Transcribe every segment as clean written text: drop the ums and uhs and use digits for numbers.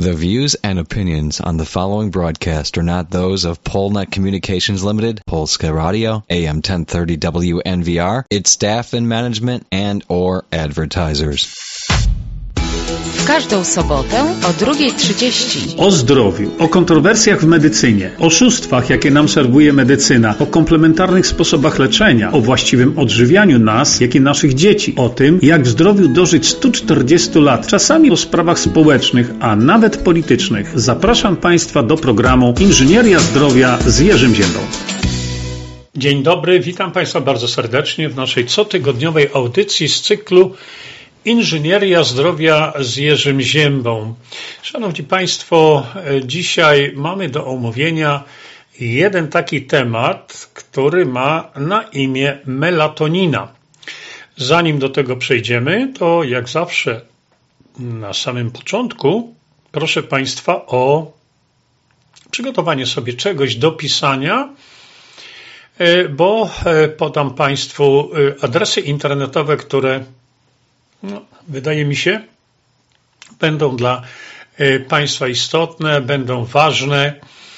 The views and opinions on the following broadcast are not those of Polnet Communications Limited, Polska Radio, AM 1030 WNVR, its staff and management, and or advertisers. W każdą sobotę o 2:30. O zdrowiu, o kontrowersjach w medycynie, oszustwach, jakie nam serwuje medycyna, o komplementarnych sposobach leczenia, o właściwym odżywianiu nas, jak i naszych dzieci, o tym, jak w zdrowiu dożyć 140 lat, czasami o sprawach społecznych, a nawet politycznych. Zapraszam Państwa do programu Inżynieria Zdrowia z Jerzym Ziębą. Dzień dobry, witam Państwa bardzo serdecznie w naszej cotygodniowej audycji z cyklu Inżynieria Zdrowia z Jerzym Ziębą. Szanowni Państwo, dzisiaj mamy do omówienia jeden taki temat, który ma na imię melatonina. Zanim do tego przejdziemy, to jak zawsze na samym początku proszę Państwa o przygotowanie sobie czegoś do pisania, bo podam Państwu adresy internetowe, które wydaje mi się, będą dla Państwa istotne, będą ważne.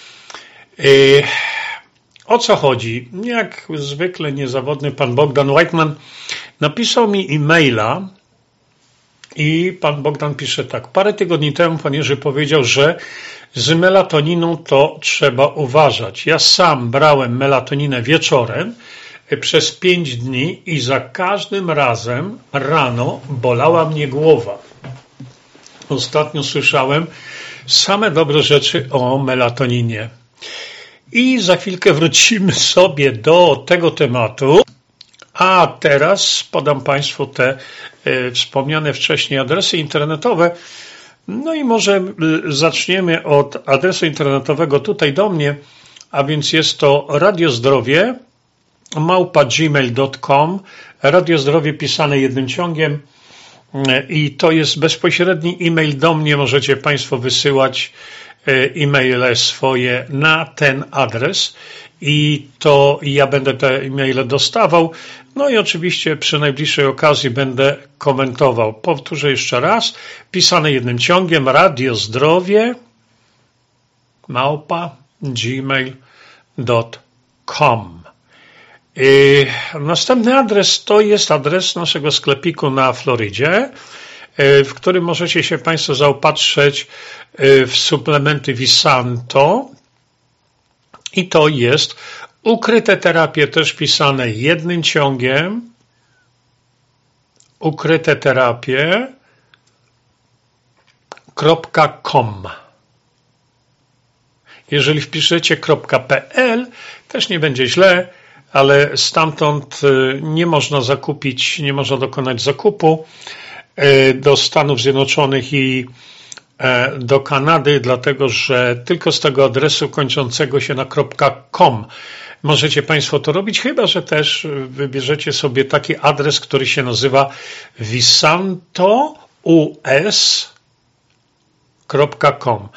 O co chodzi? Jak zwykle niezawodny pan Bogdan Whiteman napisał mi e-maila i pan Bogdan pisze tak. Parę tygodni temu pan Jerzy powiedział, że z melatoniną to trzeba uważać. Ja sam brałem melatoninę wieczorem przez 5 dni i za każdym razem rano bolała mnie głowa. Ostatnio słyszałem same dobre rzeczy o melatoninie. I za chwilkę wrócimy sobie do tego tematu. A teraz podam Państwu te wspomniane wcześniej adresy internetowe. No i może zaczniemy od adresu internetowego tutaj do mnie, a więc jest to radiozdrowie @gmail.com, radiozdrowie pisane jednym ciągiem i to jest bezpośredni e-mail do mnie. Możecie Państwo wysyłać e-maile swoje na ten adres i to ja będę te e-maile dostawał. No i oczywiście przy najbliższej okazji będę komentował. Powtórzę jeszcze raz. Pisane jednym ciągiem radiozdrowie @gmail.com. Następny adres to jest adres naszego sklepiku na Florydzie, w którym możecie się Państwo zaopatrzyć w suplementy Visanto i to jest ukryte terapie, też pisane jednym ciągiem, ukryte terapie.com. Jeżeli wpiszecie .pl, też nie będzie źle, ale stamtąd nie można zakupić, nie można dokonać zakupu do Stanów Zjednoczonych i do Kanady, dlatego że tylko z tego adresu kończącego się na .com możecie Państwo to robić, chyba że też wybierzecie sobie taki adres, który się nazywa visantous.com.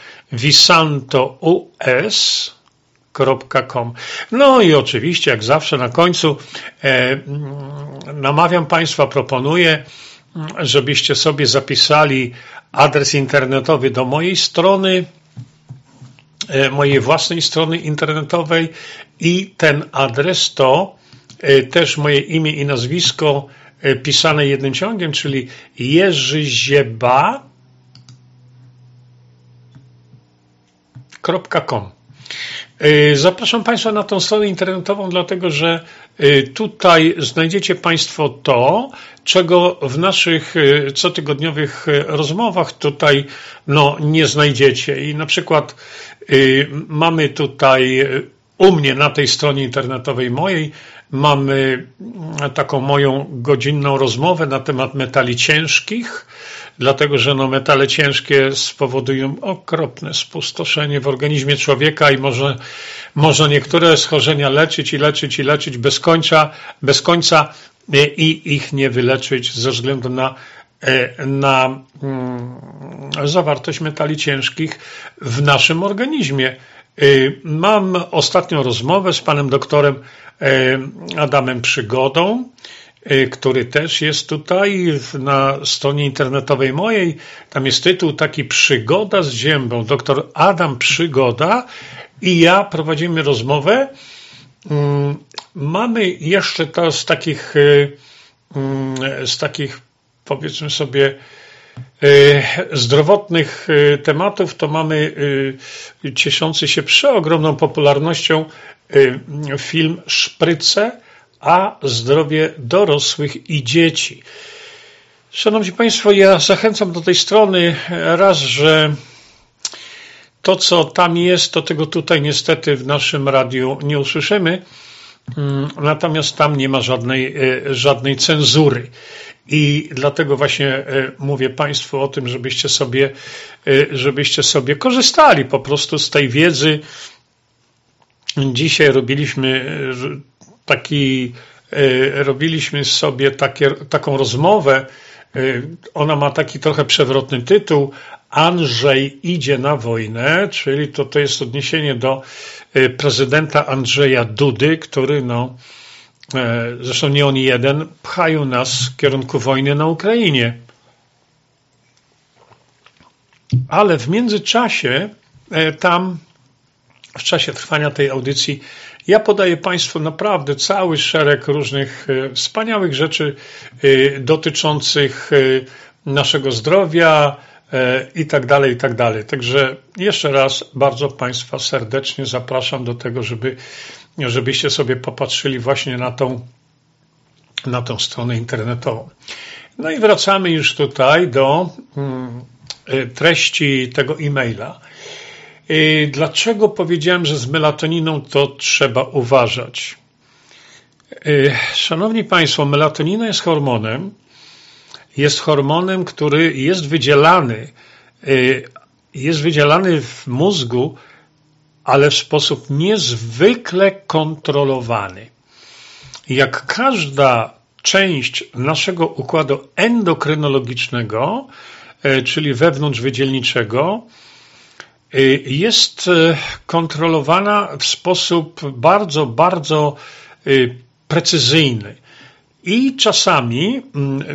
visantous.com. No i oczywiście, jak zawsze na końcu namawiam Państwa, proponuję, żebyście sobie zapisali adres internetowy do mojej strony, mojej własnej strony internetowej i ten adres to też moje imię i nazwisko pisane jednym ciągiem, czyli jerzyzieba.com. Zapraszam Państwa na tą stronę internetową, dlatego że tutaj znajdziecie Państwo to, czego w naszych cotygodniowych rozmowach tutaj nie znajdziecie. I na przykład mamy tutaj u mnie na tej stronie internetowej mojej mamy taką moją godzinną rozmowę na temat metali ciężkich, dlatego że metale ciężkie spowodują okropne spustoszenie w organizmie człowieka i można niektóre schorzenia leczyć bez końca i ich nie wyleczyć ze względu na zawartość metali ciężkich w naszym organizmie. Mam ostatnią rozmowę z panem doktorem Adamem Przygodą który też jest tutaj na stronie internetowej mojej. Tam jest tytuł taki Przygoda z ziębą. Dr Adam Przygoda i ja prowadzimy rozmowę. Mamy jeszcze to z takich powiedzmy sobie zdrowotnych tematów, to mamy cieszący się przeogromną popularnością film Szpryce, a zdrowie dorosłych i dzieci. Szanowni Państwo, ja zachęcam do tej strony raz, że to, co tam jest, to tego tutaj niestety w naszym radiu nie usłyszymy, natomiast tam nie ma żadnej cenzury. I dlatego właśnie mówię Państwu o tym, żebyście sobie korzystali po prostu z tej wiedzy. Dzisiaj robiliśmy sobie taką rozmowę. Ona ma taki trochę przewrotny tytuł. Andrzej idzie na wojnę, czyli to jest odniesienie do prezydenta Andrzeja Dudy, który zresztą nie on jeden, pchają nas w kierunku wojny na Ukrainie. Ale w międzyczasie tam, w czasie trwania tej audycji, ja podaję Państwu naprawdę cały szereg różnych wspaniałych rzeczy dotyczących naszego zdrowia i tak dalej, i tak dalej. Także jeszcze raz bardzo Państwa serdecznie zapraszam do tego, żebyście sobie popatrzyli właśnie na tą stronę internetową. No i wracamy już tutaj do treści tego e-maila. Dlaczego powiedziałem, że z melatoniną to trzeba uważać? Szanowni Państwo, melatonina jest hormonem, który jest wydzielany w mózgu, ale w sposób niezwykle kontrolowany. Jak każda część naszego układu endokrynologicznego, czyli wewnątrzwydzielniczego, jest kontrolowana w sposób bardzo, bardzo precyzyjny. I czasami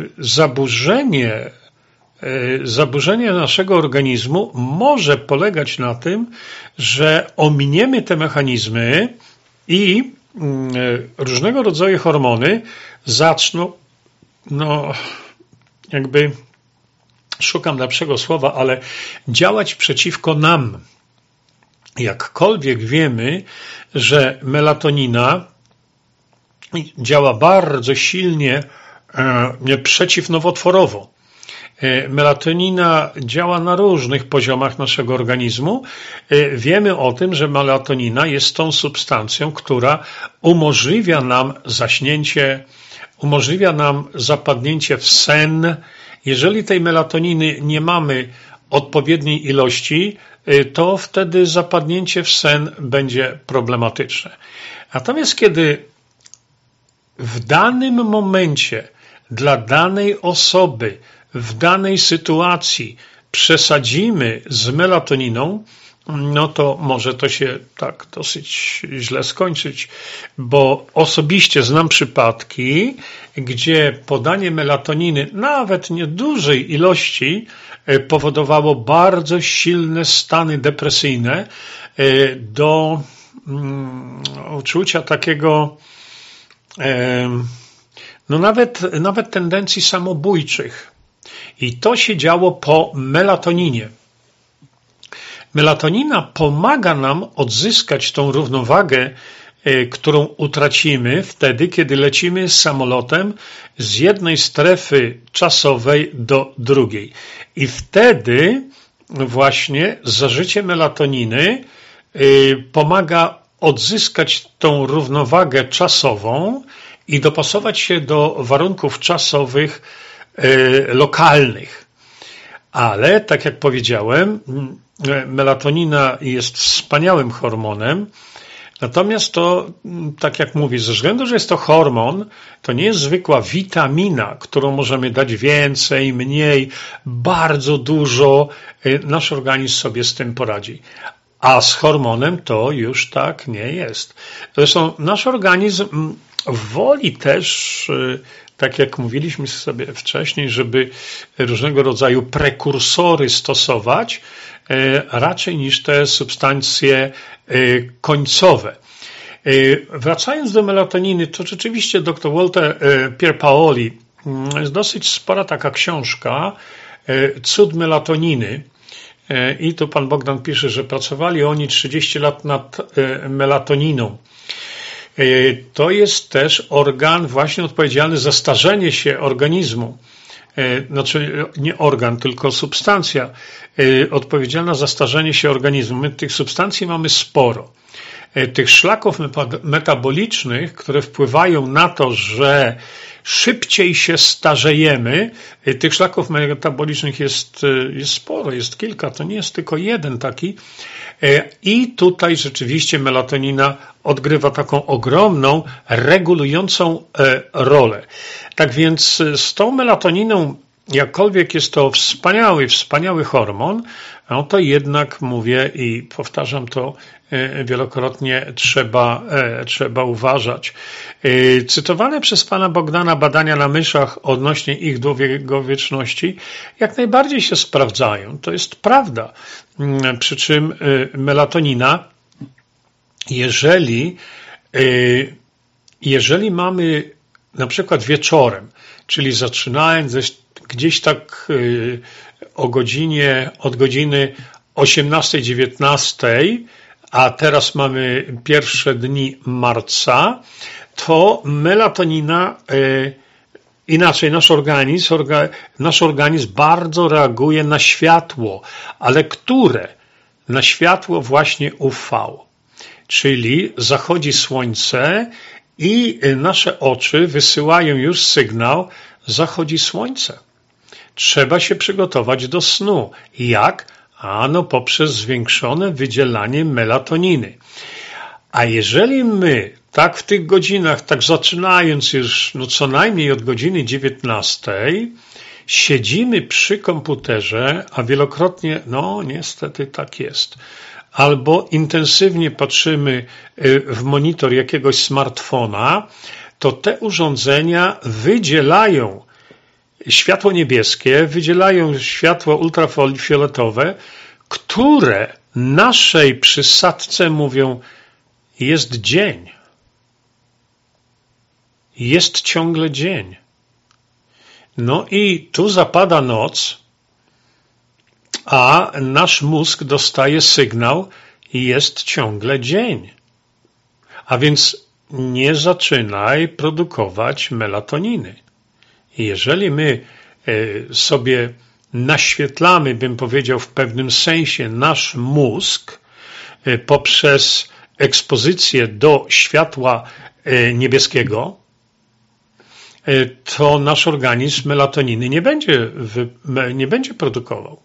zaburzenie naszego organizmu może polegać na tym, że ominiemy te mechanizmy i różnego rodzaju hormony zaczną, szukam lepszego słowa, ale działać przeciwko nam. Jakkolwiek wiemy, że melatonina działa bardzo silnie przeciwnowotworowo. Melatonina działa na różnych poziomach naszego organizmu. Wiemy o tym, że melatonina jest tą substancją, która umożliwia nam zaśnięcie, umożliwia nam zapadnięcie w sen. Jeżeli tej melatoniny nie mamy odpowiedniej ilości, to wtedy zapadnięcie w sen będzie problematyczne. Natomiast kiedy w danym momencie dla danej osoby, w danej sytuacji przesadzimy z melatoniną, no to może to się tak dosyć źle skończyć, bo osobiście znam przypadki, gdzie podanie melatoniny, nawet niedużej ilości, powodowało bardzo silne stany depresyjne do uczucia takiego, nawet tendencji samobójczych. I to się działo po melatoninie. Melatonina pomaga nam odzyskać tą równowagę, którą utracimy wtedy, kiedy lecimy samolotem z jednej strefy czasowej do drugiej. I wtedy właśnie zażycie melatoniny pomaga odzyskać tą równowagę czasową i dopasować się do warunków czasowych lokalnych. Ale, tak jak powiedziałem, melatonina jest wspaniałym hormonem, natomiast to, tak jak mówię, ze względu, że jest to hormon, to nie jest zwykła witamina, którą możemy dać więcej, mniej, bardzo dużo, nasz organizm sobie z tym poradzi. A z hormonem to już tak nie jest. Zresztą nasz organizm woli też tak jak mówiliśmy sobie wcześniej, żeby różnego rodzaju prekursory stosować, raczej niż te substancje końcowe. Wracając do melatoniny, to rzeczywiście dr Walter Pierpaoli, jest dosyć spora taka książka, Cud melatoniny. I tu pan Bogdan pisze, że pracowali oni 30 lat nad melatoniną. To jest też organ właśnie odpowiedzialny za starzenie się organizmu. Znaczy nie organ, tylko substancja odpowiedzialna za starzenie się organizmu. My tych substancji mamy sporo. Tych szlaków metabolicznych, które wpływają na to, że szybciej się starzejemy, tych szlaków metabolicznych jest sporo, jest kilka, to nie jest tylko jeden taki. I tutaj rzeczywiście melatonina odgrywa taką ogromną, regulującą rolę. Tak więc z tą melatoniną, jakkolwiek jest to wspaniały hormon, no to jednak mówię i powtarzam to wielokrotnie, trzeba uważać. Cytowane przez pana Bogdana badania na myszach odnośnie ich długowieczności jak najbardziej się sprawdzają. To jest prawda. Przy czym melatonina, jeżeli mamy na przykład wieczorem, czyli zaczynając gdzieś tak od godziny 18-19, a teraz mamy pierwsze dni marca, to melatonina, inaczej nasz organizm bardzo reaguje na światło, ale które? Na światło właśnie UV. Czyli zachodzi słońce i nasze oczy wysyłają już sygnał, zachodzi słońce. Trzeba się przygotować do snu. Jak? Ano poprzez zwiększone wydzielanie melatoniny. A jeżeli my tak w tych godzinach, tak zaczynając już co najmniej od godziny 19, siedzimy przy komputerze, a wielokrotnie, niestety tak jest, albo intensywnie patrzymy w monitor jakiegoś smartfona, to te urządzenia wydzielają światło niebieskie, wydzielają światło ultrafioletowe, które naszej przysadce mówią, jest dzień. Jest ciągle dzień. No i tu zapada noc, a nasz mózg dostaje sygnał, jest ciągle dzień. A więc nie zaczynaj produkować melatoniny. Jeżeli my sobie naświetlamy, bym powiedział w pewnym sensie, nasz mózg poprzez ekspozycję do światła niebieskiego, to nasz organizm melatoniny nie będzie produkował.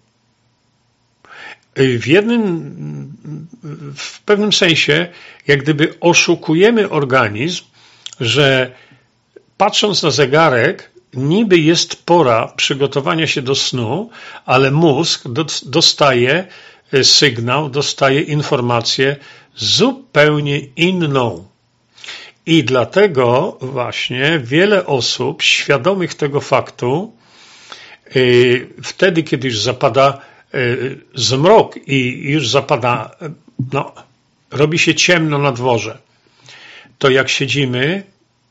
W pewnym sensie, jak gdyby oszukujemy organizm, że patrząc na zegarek, niby jest pora przygotowania się do snu, ale mózg dostaje sygnał, dostaje informację zupełnie inną. I dlatego właśnie wiele osób świadomych tego faktu, wtedy, kiedy już zapada zmrok i już zapada, robi się ciemno na dworze, to jak siedzimy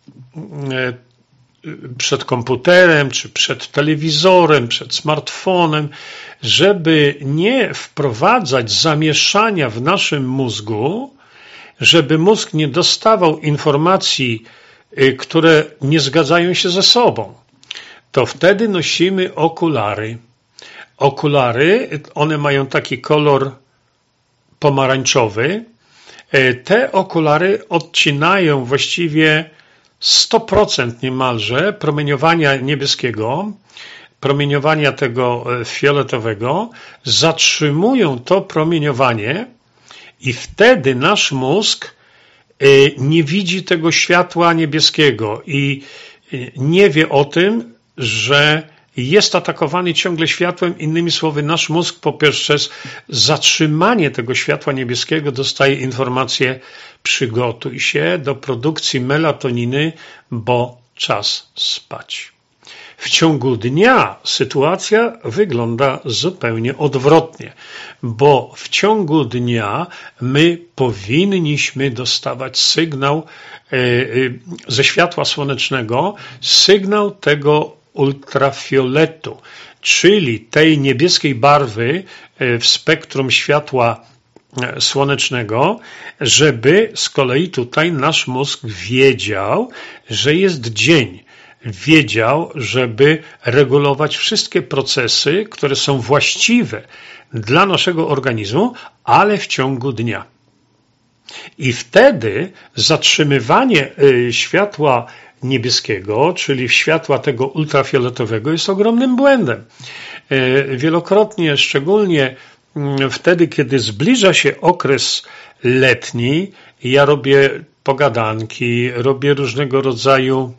przed komputerem, czy przed telewizorem, przed smartfonem, żeby nie wprowadzać zamieszania w naszym mózgu, żeby mózg nie dostawał informacji, które nie zgadzają się ze sobą, to wtedy nosimy okulary. Okulary, one mają taki kolor pomarańczowy. Te okulary odcinają właściwie 100% niemalże promieniowania niebieskiego, promieniowania tego fioletowego, zatrzymują to promieniowanie i wtedy nasz mózg nie widzi tego światła niebieskiego i nie wie o tym, że jest atakowany ciągle światłem. Innymi słowy, nasz mózg poprzez zatrzymanie tego światła niebieskiego dostaje informację: przygotuj się do produkcji melatoniny, bo czas spać. W ciągu dnia sytuacja wygląda zupełnie odwrotnie, bo w ciągu dnia my powinniśmy dostawać sygnał ze światła słonecznego, sygnał tego ultrafioletu, czyli tej niebieskiej barwy w spektrum światła słonecznego, żeby z kolei tutaj nasz mózg wiedział, że jest dzień. Wiedział, żeby regulować wszystkie procesy, które są właściwe dla naszego organizmu, ale w ciągu dnia. I wtedy zatrzymywanie światła niebieskiego, czyli światła tego ultrafioletowego, jest ogromnym błędem. Wielokrotnie, szczególnie wtedy, kiedy zbliża się okres letni, ja robię pogadanki, robię różnego rodzaju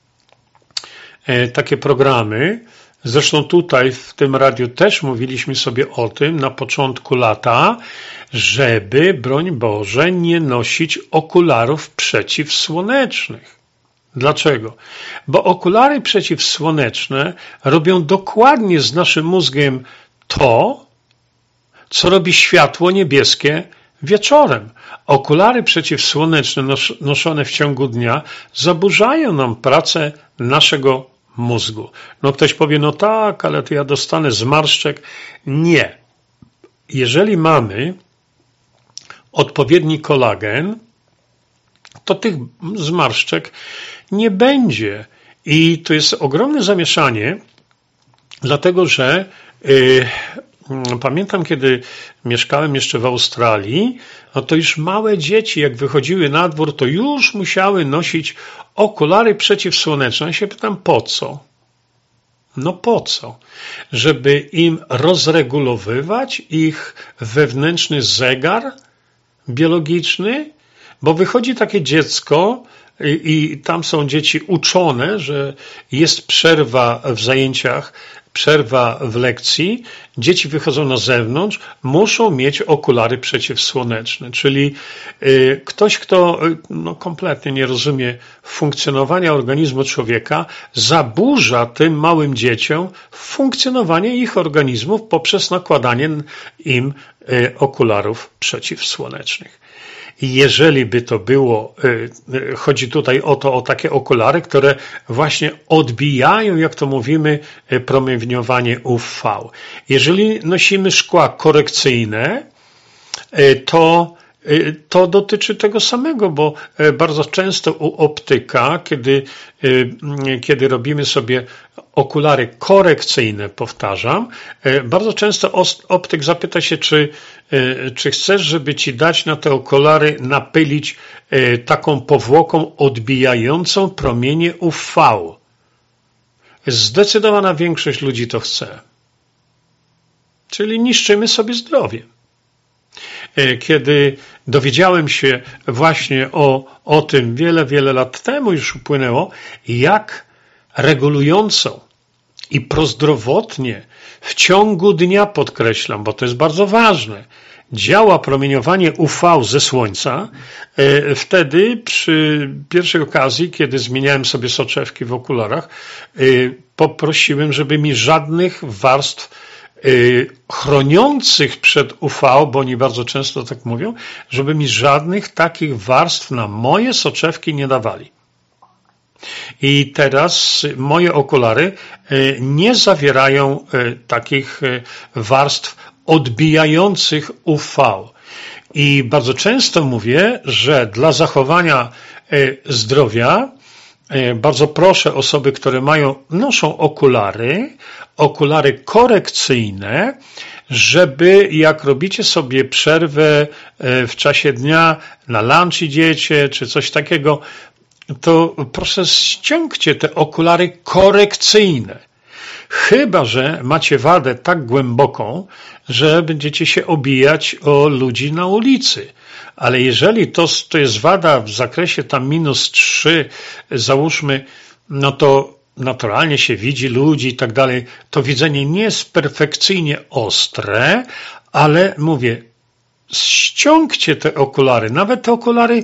takie programy. Zresztą tutaj w tym radiu też mówiliśmy sobie o tym na początku lata, żeby, broń Boże, nie nosić okularów przeciwsłonecznych. Dlaczego? Bo okulary przeciwsłoneczne robią dokładnie z naszym mózgiem to, co robi światło niebieskie wieczorem. Okulary przeciwsłoneczne noszone w ciągu dnia zaburzają nam pracę naszego mózgu. No ktoś powie, no tak, ale to ja dostanę zmarszczek. Nie. Jeżeli mamy odpowiedni kolagen, to tych zmarszczek nie będzie. I to jest ogromne zamieszanie, dlatego że pamiętam, kiedy mieszkałem jeszcze w Australii, no to już małe dzieci, jak wychodziły na dwór, to już musiały nosić okulary przeciwsłoneczne. Ja się pytam, po co? No po co? Żeby im rozregulowywać ich wewnętrzny zegar biologiczny? Bo wychodzi takie dziecko i tam są dzieci uczone, że jest przerwa w zajęciach, przerwa w lekcji, dzieci wychodzą na zewnątrz, muszą mieć okulary przeciwsłoneczne, czyli ktoś, kto kompletnie nie rozumie funkcjonowania organizmu człowieka, zaburza tym małym dzieciom funkcjonowanie ich organizmów poprzez nakładanie im okularów przeciwsłonecznych. I jeżeli by to było, chodzi tutaj o takie okulary, które właśnie odbijają, jak to mówimy, promieniowanie UV. Jeżeli nosimy szkła korekcyjne, to dotyczy tego samego, bo bardzo często u optyka, kiedy robimy sobie okulary korekcyjne, powtarzam, bardzo często optyk zapyta się, czy chcesz, żeby ci dać na te okulary napylić taką powłoką odbijającą promienie UV. Zdecydowana większość ludzi to chce. Czyli niszczymy sobie zdrowie. Kiedy dowiedziałem się właśnie o tym wiele lat temu, już upłynęło, jak regulująco i prozdrowotnie w ciągu dnia, podkreślam, bo to jest bardzo ważne, działa promieniowanie UV ze słońca, wtedy przy pierwszej okazji, kiedy zmieniałem sobie soczewki w okularach, poprosiłem, żeby mi żadnych warstw chroniących przed UV, bo oni bardzo często tak mówią, żeby mi żadnych takich warstw na moje soczewki nie dawali. I teraz moje okulary nie zawierają takich warstw odbijających UV. I bardzo często mówię, że dla zachowania zdrowia bardzo proszę osoby, które noszą okulary korekcyjne, żeby jak robicie sobie przerwę w czasie dnia, na lunch idziecie, czy coś takiego, to proszę ściągcie te okulary korekcyjne. Chyba że macie wadę tak głęboką, że będziecie się obijać o ludzi na ulicy. Ale jeżeli to jest wada w zakresie tam -3, załóżmy, no to naturalnie się widzi ludzi i tak dalej. To widzenie nie jest perfekcyjnie ostre, ale mówię, ściągcie te okulary, nawet te okulary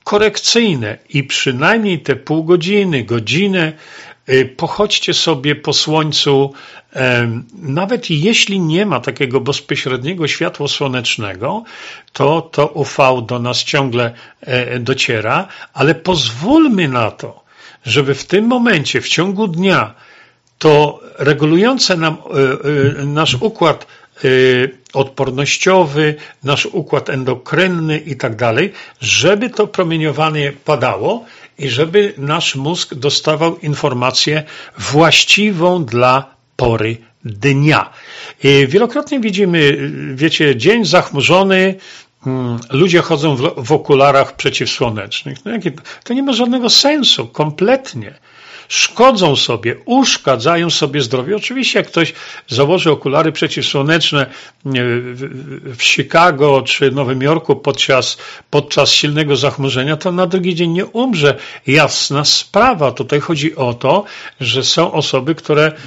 korekcyjne i przynajmniej te pół godziny, godzinę pochodźcie sobie po słońcu, nawet jeśli nie ma takiego bezpośredniego światła słonecznego, to UV do nas ciągle dociera, ale pozwólmy na to, żeby w tym momencie, w ciągu dnia, to regulujące nam nasz układ odpornościowy, nasz układ endokrynny i tak dalej, żeby to promieniowanie padało i żeby nasz mózg dostawał informację właściwą dla pory dnia. I wielokrotnie widzimy, wiecie, dzień zachmurzony, ludzie chodzą w okularach przeciwsłonecznych. To nie ma żadnego sensu, kompletnie. Szkodzą sobie, uszkadzają sobie zdrowie. Oczywiście jak ktoś założy okulary przeciwsłoneczne w Chicago czy Nowym Jorku podczas silnego zachmurzenia, to na drugi dzień nie umrze. Jasna sprawa. Tutaj chodzi o to, że są osoby,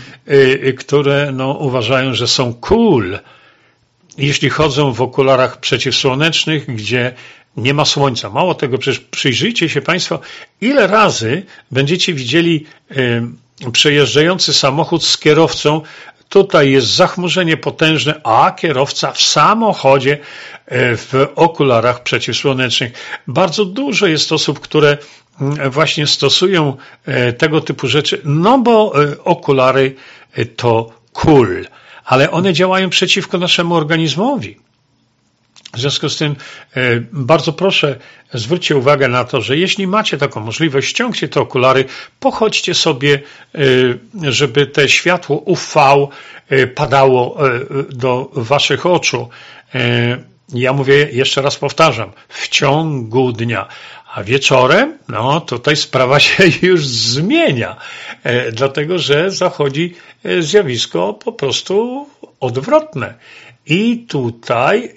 które uważają, że są cool, jeśli chodzą w okularach przeciwsłonecznych, gdzie nie ma słońca. Mało tego, przecież przyjrzyjcie się Państwo, ile razy będziecie widzieli przejeżdżający samochód z kierowcą. Tutaj jest zachmurzenie potężne, a kierowca w samochodzie w okularach przeciwsłonecznych. Bardzo dużo jest osób, które właśnie stosują tego typu rzeczy, no bo okulary to cool, ale one działają przeciwko naszemu organizmowi. W związku z tym bardzo proszę, zwróćcie uwagę na to, że jeśli macie taką możliwość, ściągcie te okulary, pochodźcie sobie, żeby te światło UV padało do waszych oczu. Ja mówię, jeszcze raz powtarzam, w ciągu dnia. A wieczorem, tutaj sprawa się już zmienia, dlatego że zachodzi zjawisko po prostu odwrotne. I tutaj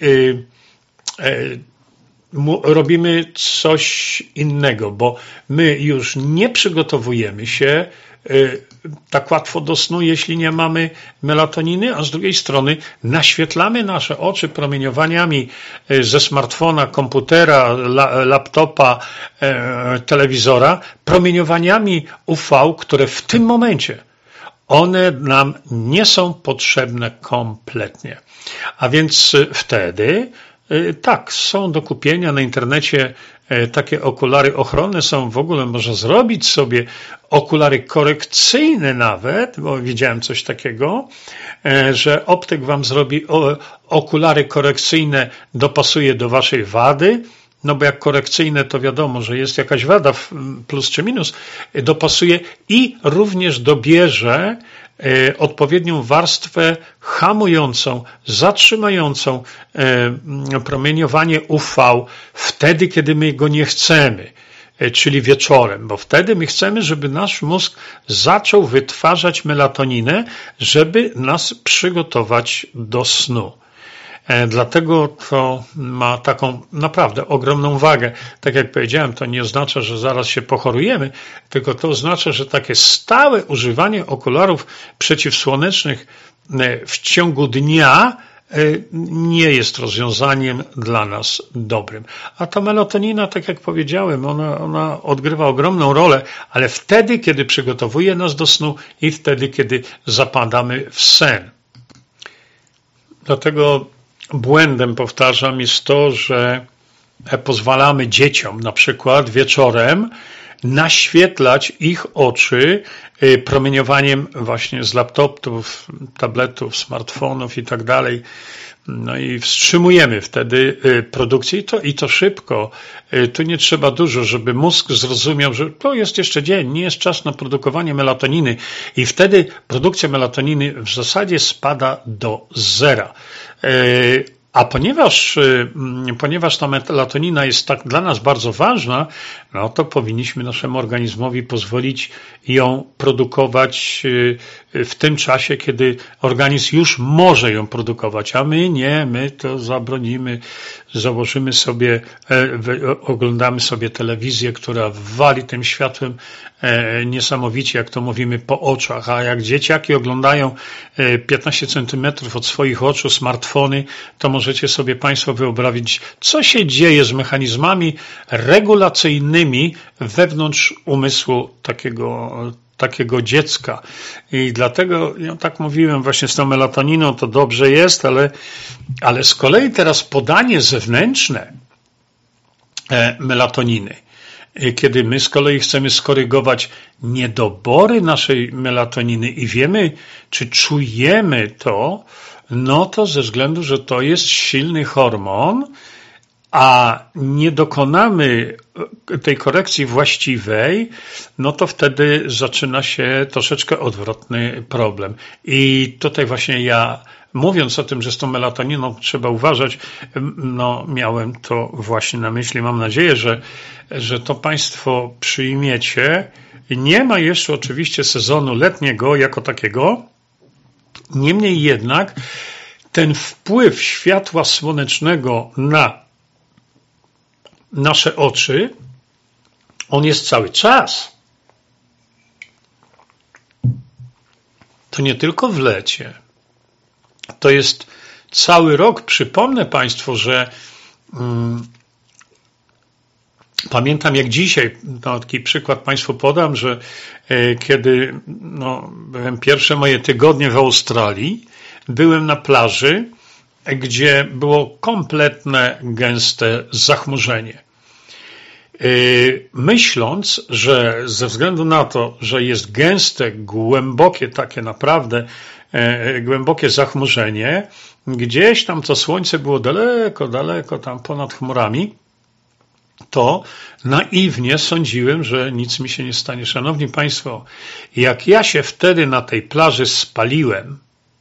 robimy coś innego, bo my już nie przygotowujemy się tak łatwo do snu, jeśli nie mamy melatoniny, a z drugiej strony naświetlamy nasze oczy promieniowaniami ze smartfona, komputera, laptopa, telewizora, promieniowaniami UV, które w tym momencie one nam nie są potrzebne kompletnie. A więc wtedy tak, są do kupienia na internecie takie okulary ochronne, są w ogóle, można zrobić sobie okulary korekcyjne nawet, bo widziałem coś takiego, że optyk wam zrobi okulary korekcyjne, dopasuje do waszej wady, no bo jak korekcyjne to wiadomo, że jest jakaś wada plus czy minus, dopasuje i również dobierze odpowiednią warstwę hamującą, zatrzymającą promieniowanie UV wtedy, kiedy my go nie chcemy, czyli wieczorem, bo wtedy my chcemy, żeby nasz mózg zaczął wytwarzać melatoninę, żeby nas przygotować do snu. Dlatego to ma taką naprawdę ogromną wagę. Tak jak powiedziałem, to nie oznacza, że zaraz się pochorujemy, tylko to oznacza, że takie stałe używanie okularów przeciwsłonecznych w ciągu dnia nie jest rozwiązaniem dla nas dobrym. A ta melatonina, tak jak powiedziałem, ona odgrywa ogromną rolę, ale wtedy, kiedy przygotowuje nas do snu i wtedy, kiedy zapadamy w sen. Dlatego błędem, powtarzam, jest to, że pozwalamy dzieciom na przykład wieczorem naświetlać ich oczy promieniowaniem właśnie z laptopów, tabletów, smartfonów i tak dalej. No i wstrzymujemy wtedy produkcję i to szybko. Tu nie trzeba dużo, żeby mózg zrozumiał, że to jest jeszcze dzień, nie jest czas na produkowanie melatoniny i wtedy produkcja melatoniny w zasadzie spada do zera. A ponieważ ta melatonina jest tak dla nas bardzo ważna, no to powinniśmy naszemu organizmowi pozwolić ją produkować w tym czasie, kiedy organizm już może ją produkować, a my nie, my to zabronimy, założymy sobie, oglądamy sobie telewizję, która wali tym światłem niesamowicie, jak to mówimy, po oczach, a jak dzieciaki oglądają 15 centymetrów od swoich oczu smartfony, to możecie sobie Państwo wyobrazić, co się dzieje z mechanizmami regulacyjnymi wewnątrz umysłu takiego dziecka. I dlatego, ja tak mówiłem właśnie z tą melatoniną, to dobrze jest, ale z kolei teraz podanie zewnętrzne melatoniny, kiedy my z kolei chcemy skorygować niedobory naszej melatoniny i wiemy, czy czujemy to, no to ze względu, że to jest silny hormon, a nie dokonamy tej korekcji właściwej, no to wtedy zaczyna się troszeczkę odwrotny problem. I tutaj właśnie ja, mówiąc o tym, że z tą melatoniną trzeba uważać, no miałem to właśnie na myśli. Mam nadzieję, że to Państwo przyjmiecie. Nie ma jeszcze oczywiście sezonu letniego jako takiego, niemniej jednak ten wpływ światła słonecznego na nasze oczy, on jest cały czas. To nie tylko w lecie. To jest cały rok. Przypomnę Państwu, że pamiętam jak dzisiaj, taki przykład Państwu podam, że kiedy byłem pierwsze moje tygodnie w Australii, byłem na plaży, gdzie było kompletne, gęste zachmurzenie. Myśląc, że ze względu na to, że jest gęste, głębokie, takie naprawdę głębokie zachmurzenie, gdzieś tam to słońce było daleko, daleko tam ponad chmurami, to naiwnie sądziłem, że nic mi się nie stanie. Szanowni Państwo, jak ja się wtedy na tej plaży spaliłem,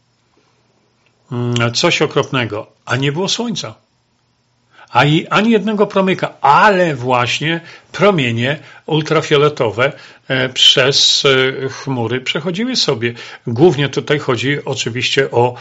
coś okropnego, a nie było słońca. Ani jednego promyka, ale właśnie promienie ultrafioletowe przez chmury przechodziły sobie. Głównie tutaj chodzi oczywiście o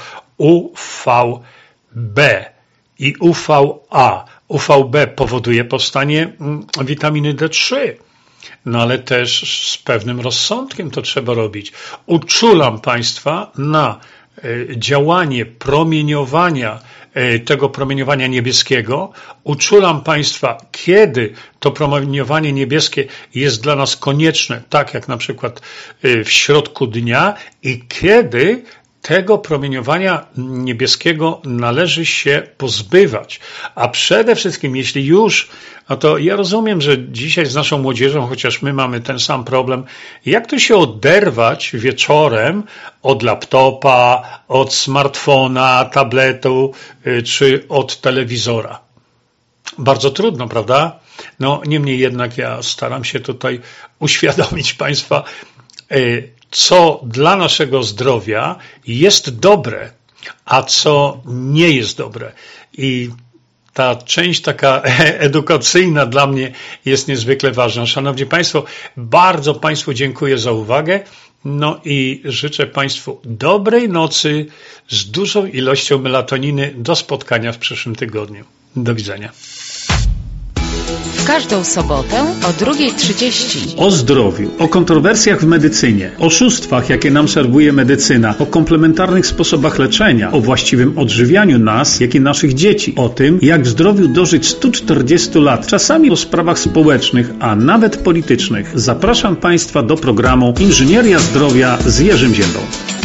UVB i UVA. UVB powoduje powstanie witaminy D3, no ale też z pewnym rozsądkiem to trzeba robić. Uczulam Państwa na działanie promieniowania, tego promieniowania niebieskiego. Uczulam Państwa, kiedy to promieniowanie niebieskie jest dla nas konieczne, tak jak na przykład w środku dnia i kiedy tego promieniowania niebieskiego należy się pozbywać. A przede wszystkim, jeśli już, no to ja rozumiem, że dzisiaj z naszą młodzieżą, chociaż my mamy ten sam problem, jak to się oderwać wieczorem od laptopa, od smartfona, tabletu czy od telewizora. Bardzo trudno, prawda? No niemniej jednak ja staram się tutaj uświadomić Państwa, co dla naszego zdrowia jest dobre, a co nie jest dobre. I ta część taka edukacyjna dla mnie jest niezwykle ważna. Szanowni Państwo, bardzo Państwu dziękuję za uwagę. No i życzę Państwu dobrej nocy z dużą ilością melatoniny. Do spotkania w przyszłym tygodniu. Do widzenia. W każdą sobotę o 2:30. O zdrowiu, o kontrowersjach w medycynie, oszustwach, jakie nam serwuje medycyna, o komplementarnych sposobach leczenia, o właściwym odżywianiu nas, jak i naszych dzieci, o tym, jak w zdrowiu dożyć 140 lat, czasami o sprawach społecznych, a nawet politycznych. Zapraszam Państwa do programu Inżynieria Zdrowia z Jerzym Ziębą.